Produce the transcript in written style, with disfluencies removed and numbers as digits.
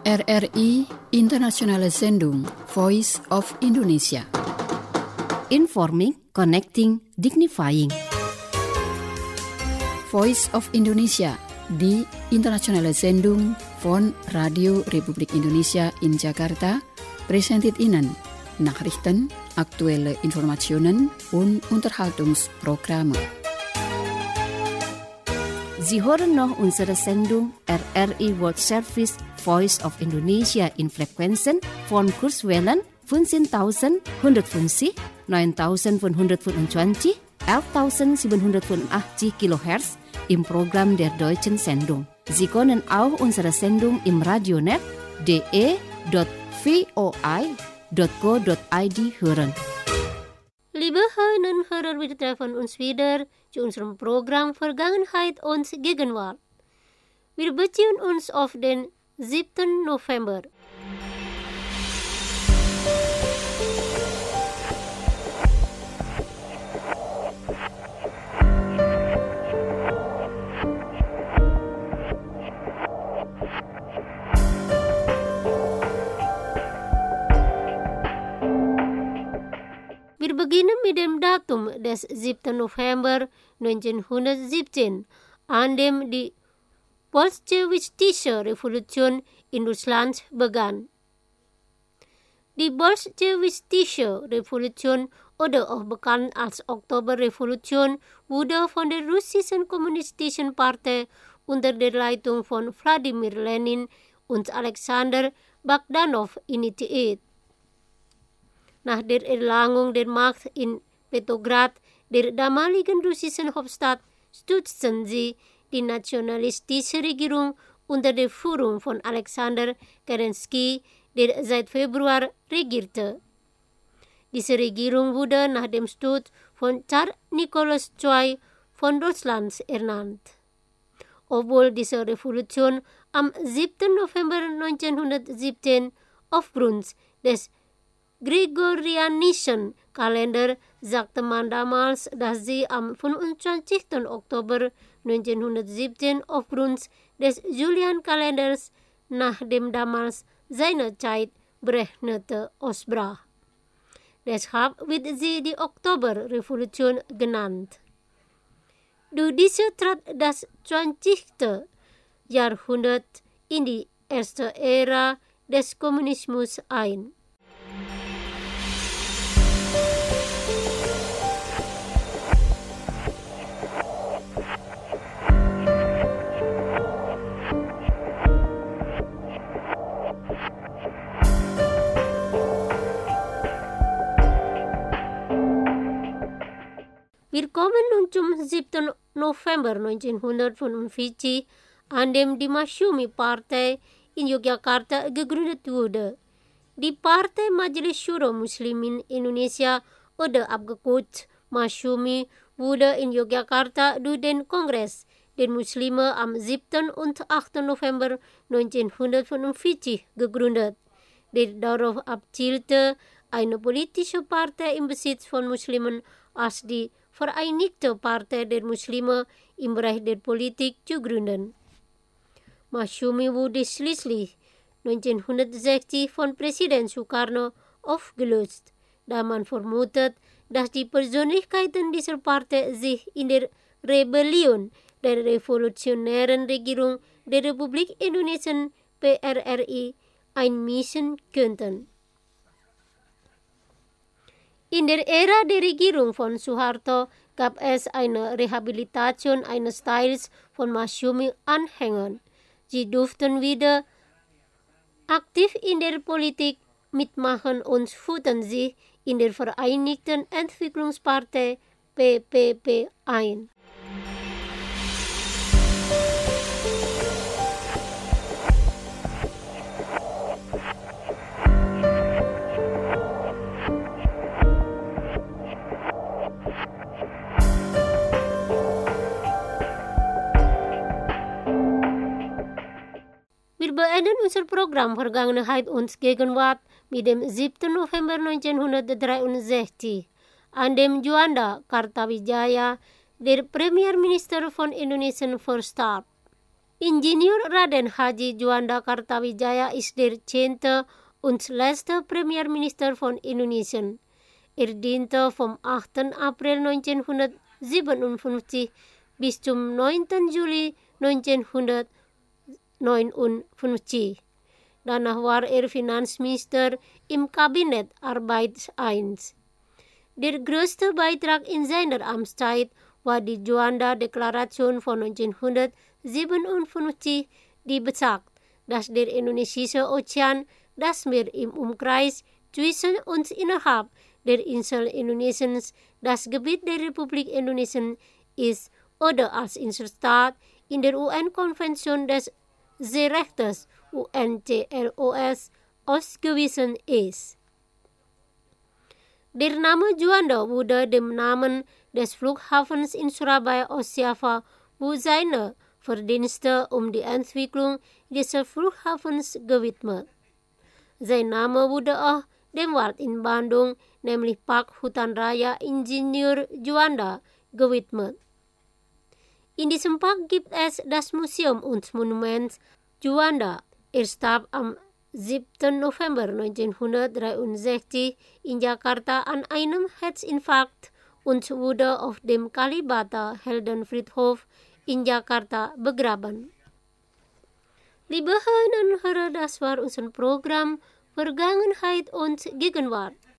RRI Internationale Sendung Voice of Indonesia. Informing, connecting, dignifying. Voice of Indonesia di Internationale Sendung von Radio Republik Indonesia in Jakarta presented Ihnen Nachrichten, aktuelle Informationen und Unterhaltungsprogramme. Sie hören noch unsere Sendung RRI World Service Voice of Indonesia in Frequenzen von Kurzwellen 15.150, 9.525, 11.785 kHz im Programm der Deutschen Sendung. Sie können auch unsere Sendung im Radionet de.voi.co.id hören. Liebe Hörerinnen und Hörer, wir treffen uns wieder zu unserem Programm Vergangenheit und Gegenwart. Wir beziehen uns auf den 7. November. Wir beginnen mit dem Datum des 7. November 1917, an dem die bolschewistische Revolution in Russland begann. Die bolschewistische Revolution, oder auch bekannt als Oktoberrevolution, wurde von der russischen kommunistischen Partei unter der Leitung von Wladimir Lenin und Alexander Bogdanow initiiert. Nach der Erlangung der Macht in Petrograd, der damaligen russischen Hauptstadt, stützten sie die nationalistische Regierung unter der Führung von Alexander Kerensky, der seit Februar regierte. Diese Regierung wurde nach dem Sturz von Zar Nikolaus II von Russland ernannt. Obwohl diese Revolution am 7. November 1917 aufgrund des Gregorianischen Kalender sagte man damals, dass sie am 25. Oktober 1917 aufgrund des Julian-Kalenders nach dem damals seiner Zeit berechnete ausbrach. Deshalb wird sie die Oktoberrevolution genannt. Durch diese trat das 20. Jahrhundert in die erste Ära des Kommunismus ein. Wir kommen nun zum 7. November 1945, an dem die Masyumi-Partei in Yogyakarta gegründet wurde. Die Partei Majelis Syuro Muslimin Indonesia oder abgekürzt Masyumi wurde in Yogyakarta durch den Kongress der Muslime am 7. und 8. November 1945 gegründet, der darauf abzielte, eine politische Partei im Besitz von Muslimen als die Vereinigte Partei der Muslime im Bereich der Politik zu gründen. Masyumi wurde schließlich 1960 von Präsident Sukarno aufgelöst, da man vermutet, dass die Persönlichkeiten dieser Partei sich in der Rebellion der revolutionären Regierung der Republik Indonesien PRRI einmischen könnten. In der Ära der Regierung von Suharto gab es eine Rehabilitation eines Teils von Masyumi-Anhängern. Sie durften wieder aktiv in der Politik mitmachen und führten sich in der Vereinigten Entwicklungspartei PPP ein. Wir beenden unser Programm Vergangenheit und Gegenwart mit dem 7. November 1963, an dem Juanda Kartawijaya, der Premierminister von Indonesien, verstarb. Ingenieur Raden Haji Juanda Kartawijaya ist der 10. und letzte Premierminister von Indonesien. Diente vom 8. April 1957 bis zum 9. Juli 1959. Danach war Finanzminister im Kabinett Arbeit I. Der größte Beitrag in seiner Amtszeit war die Juanda-Deklaration von 1957, die besagt, dass der Indonesische Ozean, das Meer im Umkreis zwischen und innerhalb der Insel Indonesiens das Gebiet der Republik Indonesien ist oder als Inselstaat in der UN-Konvention des Seerechtes UNCLOS ausgewiesen ist. Der Name Juanda wurde dem Namen des Flughafens in Surabaya aus Java, wo seine Verdienste um die Entwicklung dieses Flughafens gewidmet. Sein Name wurde auch dem Wald in Bandung, nämlich Park Hutan Raya Ingenieur Juanda, gewidmet. In diesem Park gibt es das Museum und Monument Juanda. Er starb am 7. November 1963 in Jakarta an einem Herzinfarkt und wurde auf dem Kalibata Heldenfriedhof in Jakarta begraben. Liebe Hörer und Hörer, das war unser Programm Vergangenheit und Gegenwart.